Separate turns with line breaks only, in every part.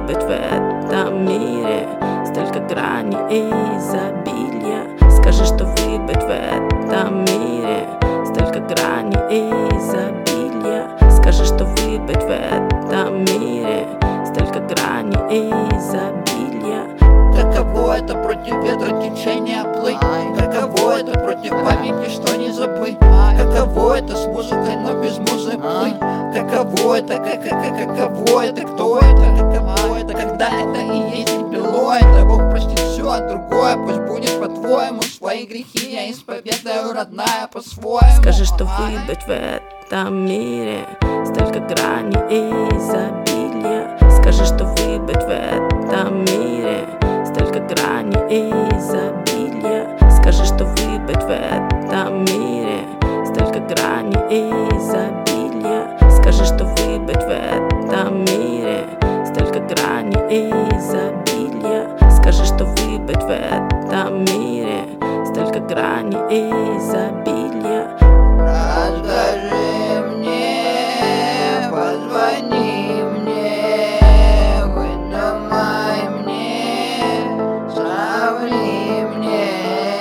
выбыть в этом мире столько граней и изобилия. Скажи, что выбыть в этом мире столько граней и изобилия. Скажи, что выбыть в этом мире столько граней и изобилия.
Каково это против ветра течения плыть? Каково это против памяти, что не забыть? Каково это с музыкой, но без музы плыть? Каково это, каково это, кто это? Каково это, когда это и есть не бело? Это Бог простит все, а другое пусть будет по-твоему. Свои грехи я исповедаю, родная, по-своему.
Скажи, что выбыть в этом мире столько граней и изобилия. Скажи, что выбыть в этом мире столько граней и изобилия. Скажи, что выбыть в этом мире столько граней и изобилия. Скажи, что выбыть в этом мире столько граней и изобилия. Скажи, что выбыть в этом мире столько граней и изобилия.
Расскажи мне, позвони мне, выдумай мне, соври мне.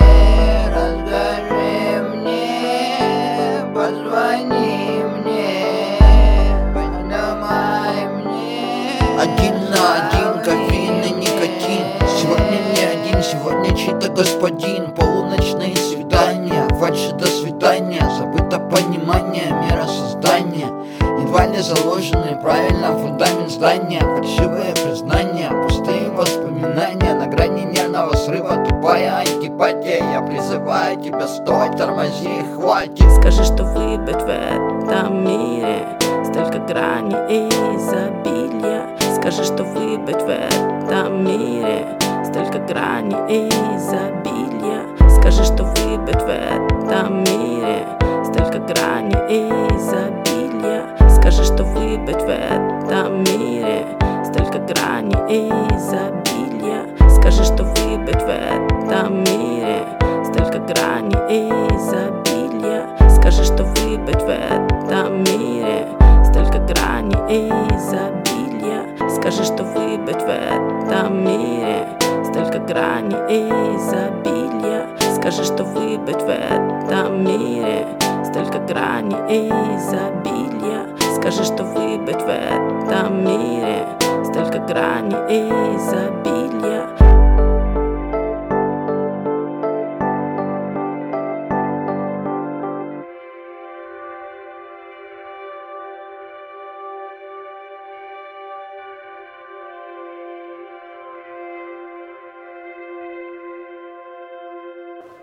Расскажи мне, позвони мне, выдумай мне. Один на один, кофеин и никотин. Сегодня не один, сегодня чей-то господин. Полуночные свидания, хватит до свидания. Забыто понимание миросоздания. Едва ли заложенные правильно в фундамент здания. Фальшивые признания, пустые воспоминания. На грани нервного срыва тупая антипатия. Я призываю тебя, стой, тормози, хватит.
Скажи, что выбыть в этом мире столько граней и изобилия. Скажи, что выбыть в этом мире столько граней и изобилия. Скажи, что выбыть в этом мире столько граней и изобилия. Скажи, что выбыть в этом мире столько граней и изобилия. Скажи, что выбыть в этом мире столько граней и изобилия. Скажи, что выбыть в этом мире столько граней и изобилия. Скажи, что выбыть в этом мире столько граней и изобилия. Скажи, что выбыть в этом мире столько граней и изобилия. Скажи, что выбыть в этом мире столько граней и изобилия.